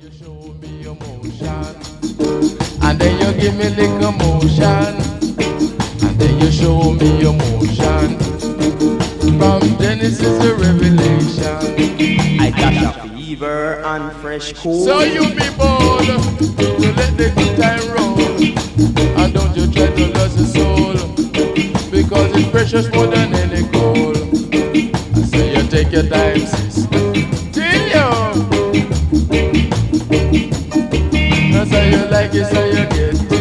show me your motion, and then you give me little motion, and then you show me your motion, from Genesis to Revelation. I got a fever and fresh cold. So you be bold to let the good time roll, and don't you try to lose your soul, because it's precious more than any gold. I say you take your time, sis, till you. That's how you like it, so you get it.